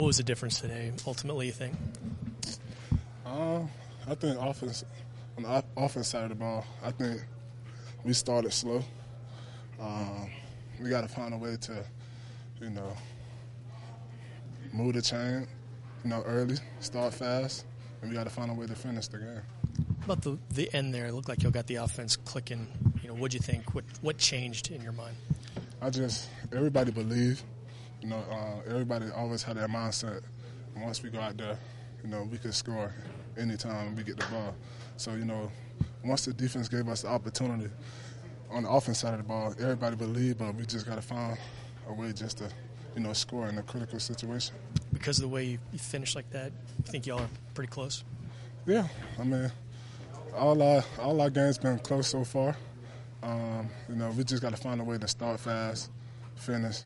What was the difference today, ultimately, you think? I think on the offense side of the ball, I think we started slow. We got to find a way to, move the chain, early, start fast, and we got to find a way to finish the game. About the end there, it looked like y'all got the offense clicking. What'd you think? What changed in your mind? Everybody believed. Everybody always had that mindset. And once we go out there, we could score anytime we get the ball. So, once the defense gave us the opportunity on the offense side of the ball, everybody believed, but we just got to find a way just to, score in a critical situation. Because of the way you finished like that, you think y'all are pretty close? Yeah, all our games been close so far. We just got to find a way to start fast, finish,